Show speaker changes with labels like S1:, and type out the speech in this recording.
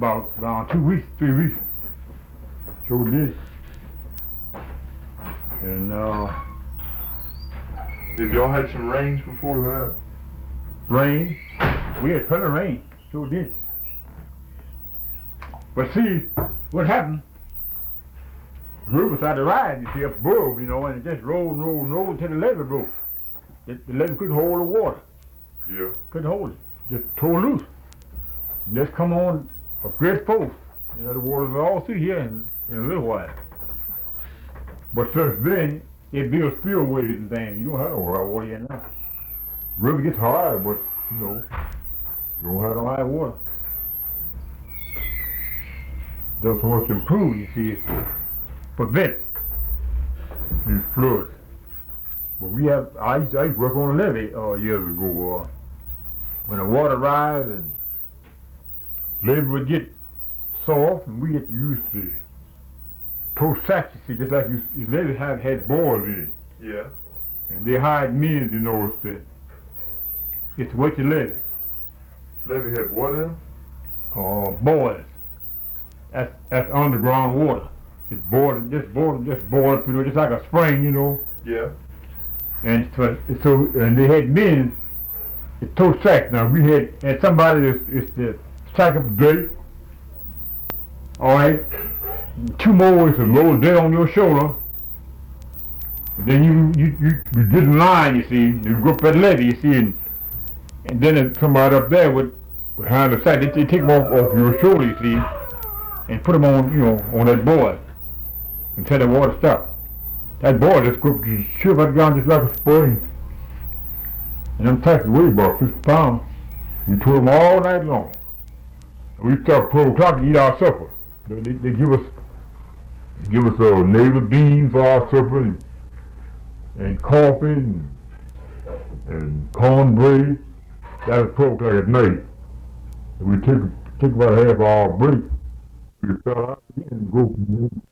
S1: about 2 weeks, 3 weeks. Sure did. And
S2: Did y'all had some rains before that?
S1: rain, we had plenty of rain. Sure did. But see, what happened? The river started to rise, you see, up above, and it just rolled until the levee broke. The levee couldn't hold the water.
S2: Yeah.
S1: Couldn't hold it. Just tore loose. And just come on a great force. The water's all through here in a little while. But since then, it built spillways and things. You don't have no high water yet now. River gets higher, but you don't have no high water. Just what's improved, you see, is to prevent these floods. But I used to work on a levee years ago. When the water rise and levee would get soft, and we used to tow sacks, you see, just like you levee had boys in it.
S2: Yeah.
S1: And they hired men to know it's what you levee.
S2: Levee had what in?
S1: Boys. That's underground water. It's boiled, just boiled through, just like a spring,
S2: Yeah.
S1: And and they had men to tow sacks. Now we had somebody is the sack up the gate. All right. 2 more is to load dead on your shoulder. And then you get in line, you see. You go up that levee, you see, and then there's somebody up there behind the sack. They take them off your shoulder, you see, and put them on, on that board until the water stops. That board just go shiver right down just like a spring. And them taxes weigh about 50 pounds. We tow them all night long. We start 12 o'clock to eat our supper. They give us navel beans for our supper and coffee and cornbread. That was 12 o'clock at night. And we take about half hour break. We start out again and go from there.